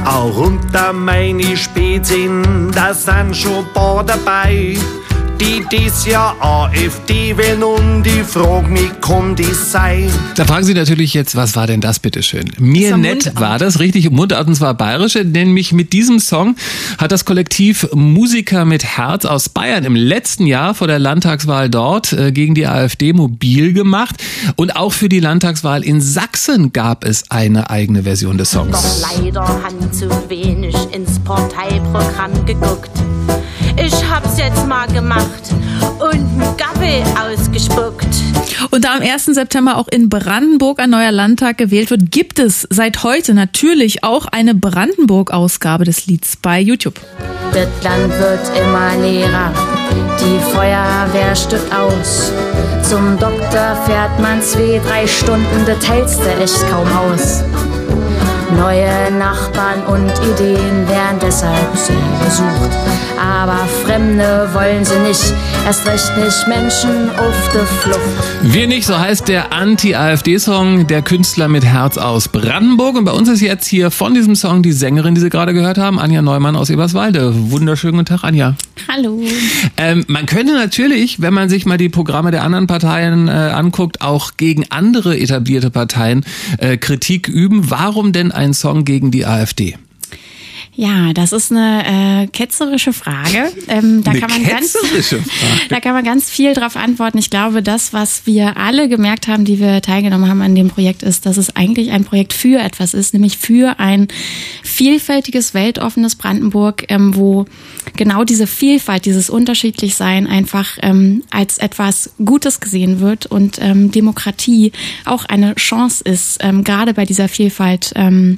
Auch unter meine Spezien, da sind schon ein paar dabei, die dies Jahr AfD wählen und die fragen mich, kann das sein? Da fragen Sie natürlich jetzt, was war denn das bitteschön? Mir nett war das, richtig, Mundart, und zwar bayerische, nämlich mit diesem Song hat das Kollektiv Musiker mit Herz aus Bayern im letzten Jahr vor der Landtagswahl dort gegen die AfD mobil gemacht, und auch für die Landtagswahl in Sachsen gab es eine eigene Version des Songs. Doch leider haben zu wenig ins Parteiprogramm geguckt. Ich hab's jetzt mal gemacht und einen Gaffel ausgespuckt. Und da am 1. September auch in Brandenburg ein neuer Landtag gewählt wird, gibt es seit heute natürlich auch eine Brandenburg-Ausgabe des Lieds bei YouTube. Das Land wird immer leerer, die Feuerwehr stirbt aus. Zum Doktor fährt man 2-3 Stunden, das hältst du echt kaum aus. Neue Nachbarn und Ideen werden deshalb sehr gesucht. Aber Fremde wollen sie nicht, erst recht nicht Menschen auf der Flucht. Wir nicht, so heißt der Anti-AfD-Song der Künstler mit Herz aus Brandenburg. Und bei uns ist jetzt hier von diesem Song die Sängerin, die Sie gerade gehört haben, Anja Neumann aus Eberswalde. Wunderschönen guten Tag, Anja. Hallo. Man könnte natürlich, wenn man sich mal die Programme der anderen Parteien anguckt, auch gegen andere etablierte Parteien Kritik üben. Warum denn ein Song gegen die AfD? Ja, das ist eine ketzerische Frage. Da kann man ganz viel drauf antworten. Ich glaube, das, was wir alle gemerkt haben, die wir teilgenommen haben an dem Projekt, ist, dass es eigentlich ein Projekt für etwas ist, nämlich für ein vielfältiges, weltoffenes Brandenburg, wo genau diese Vielfalt, dieses Unterschiedlichsein einfach als etwas Gutes gesehen wird und Demokratie auch eine Chance ist, gerade bei dieser Vielfalt,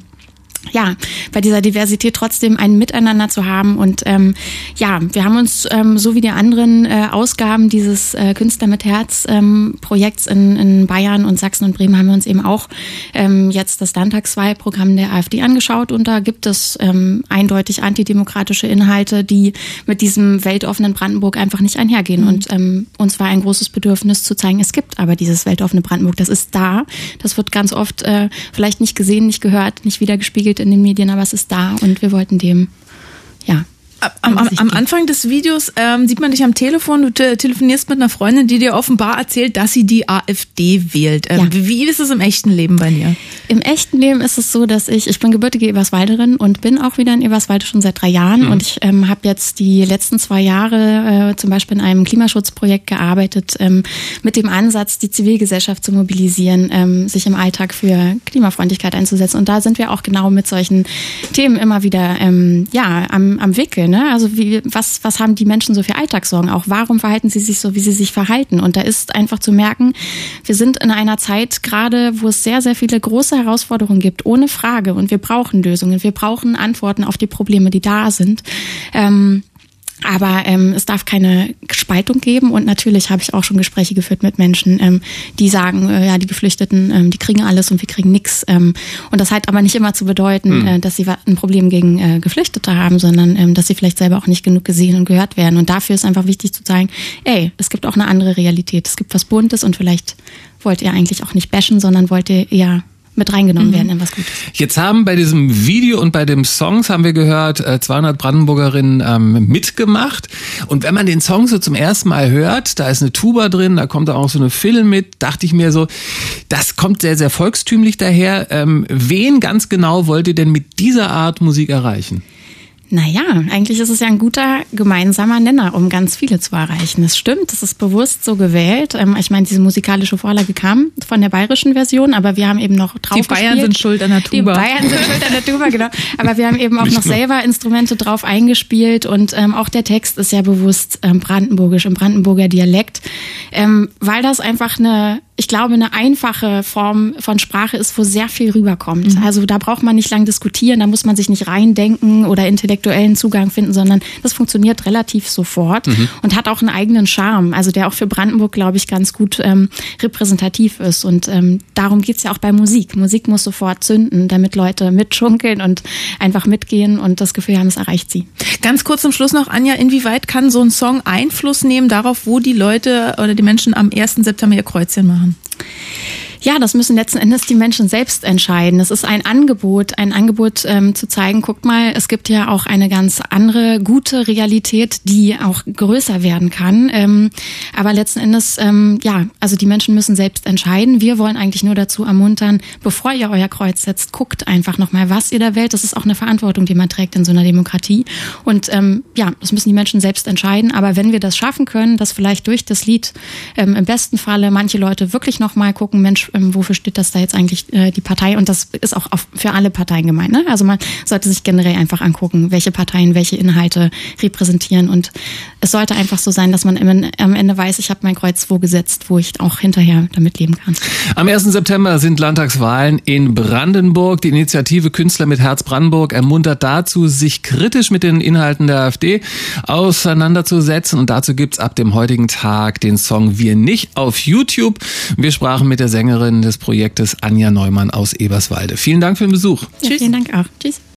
bei dieser Diversität trotzdem ein Miteinander zu haben. Und wir haben uns so wie die anderen Ausgaben dieses Künstler mit Herz Projekts in Bayern und Sachsen und Bremen haben wir uns eben auch jetzt das Landtagswahlprogramm der AfD angeschaut, und da gibt es eindeutig antidemokratische Inhalte, die mit diesem weltoffenen Brandenburg einfach nicht einhergehen. Und uns war ein großes Bedürfnis zu zeigen, es gibt aber dieses weltoffene Brandenburg, das ist da, das wird ganz oft vielleicht nicht gesehen, nicht gehört, nicht wiedergespiegelt in den Medien, aber es ist da, und wir wollten dem, Am Anfang des Videos sieht man dich am Telefon, du telefonierst mit einer Freundin, die dir offenbar erzählt, dass sie die AfD wählt. Wie ist es im echten Leben bei dir? Im echten Leben ist es so, dass ich bin gebürtige Eberswalderin und bin auch wieder in Eberswalde schon seit 3 Jahren. Und ich habe jetzt die letzten 2 Jahre zum Beispiel in einem Klimaschutzprojekt gearbeitet, mit dem Ansatz, die Zivilgesellschaft zu mobilisieren, sich im Alltag für Klimafreundlichkeit einzusetzen. Und da sind wir auch genau mit solchen Themen immer wieder am Wickeln. Ne? Also was haben die Menschen so für Alltagssorgen auch? Warum verhalten sie sich so, wie sie sich verhalten? Und da ist einfach zu merken, wir sind in einer Zeit gerade, wo es sehr, sehr viele große Herausforderungen gibt, ohne Frage. Und wir brauchen Lösungen, wir brauchen Antworten auf die Probleme, die da sind. Aber es darf keine Spaltung geben, und natürlich habe ich auch schon Gespräche geführt mit Menschen, die sagen, die Geflüchteten, die kriegen alles und wir kriegen nichts. Und das hat aber nicht immer zu bedeuten, dass sie ein Problem gegen Geflüchtete haben, sondern dass sie vielleicht selber auch nicht genug gesehen und gehört werden. Und dafür ist einfach wichtig zu sagen, es gibt auch eine andere Realität. Es gibt was Buntes, und vielleicht wollt ihr eigentlich auch nicht bashen, sondern wollt ihr eher mit reingenommen werden in was Gutes. Jetzt haben bei diesem Video und bei den Songs, haben wir gehört, 200 Brandenburgerinnen mitgemacht. Und wenn man den Song so zum ersten Mal hört, da ist eine Tuba drin, da kommt auch so eine Fiddle mit, dachte ich mir so, das kommt sehr, sehr volkstümlich daher. Wen ganz genau wollt ihr denn mit dieser Art Musik erreichen? Naja, eigentlich ist es ja ein guter gemeinsamer Nenner, um ganz viele zu erreichen. Das stimmt, das ist bewusst so gewählt. Ich meine, diese musikalische Vorlage kam von der bayerischen Version, aber wir haben eben noch drauf gespielt. Die Bayern sind schuld an der Tuba. Die Bayern sind schuld an der Tuba, genau. Aber wir haben eben auch noch selber Instrumente drauf eingespielt, und auch der Text ist ja bewusst brandenburgisch, im Brandenburger Dialekt, weil das einfach eine einfache Form von Sprache ist, wo sehr viel rüberkommt. Also da braucht man nicht lang diskutieren, da muss man sich nicht reindenken oder intellektuellen Zugang finden, sondern das funktioniert relativ sofort und hat auch einen eigenen Charme, also der auch für Brandenburg, glaube ich, ganz gut repräsentativ ist. Und darum geht's ja auch bei Musik. Musik muss sofort zünden, damit Leute mitschunkeln und einfach mitgehen und das Gefühl haben, es erreicht sie. Ganz kurz zum Schluss noch, Anja, inwieweit kann so ein Song Einfluss nehmen darauf, wo die Leute oder die Menschen am 1. September ihr Kreuzchen machen? Ja, das müssen letzten Endes die Menschen selbst entscheiden. Es ist ein Angebot zu zeigen, guckt mal, es gibt ja auch eine ganz andere, gute Realität, die auch größer werden kann. Aber letzten Endes, also die Menschen müssen selbst entscheiden. Wir wollen eigentlich nur dazu ermuntern, bevor ihr euer Kreuz setzt, guckt einfach nochmal, was ihr da wählt. Das ist auch eine Verantwortung, die man trägt in so einer Demokratie. Und das müssen die Menschen selbst entscheiden. Aber wenn wir das schaffen können, dass vielleicht durch das Lied im besten Falle manche Leute wirklich nochmal gucken, Mensch, wofür steht das da jetzt eigentlich die Partei? Und das ist auch für alle Parteien gemeint. Ne? Also man sollte sich generell einfach angucken, welche Parteien welche Inhalte repräsentieren. Und es sollte einfach so sein, dass man am Ende weiß, ich habe mein Kreuz wo gesetzt, wo ich auch hinterher damit leben kann. Am 1. September sind Landtagswahlen in Brandenburg. Die Initiative Künstler mit Herz Brandenburg ermuntert dazu, sich kritisch mit den Inhalten der AfD auseinanderzusetzen. Und dazu gibt's ab dem heutigen Tag den Song Wir nicht auf YouTube. Wir sprachen mit der Sängerin des Projektes Anja Neumann aus Eberswalde. Vielen Dank für den Besuch. Ja, vielen Dank auch. Tschüss.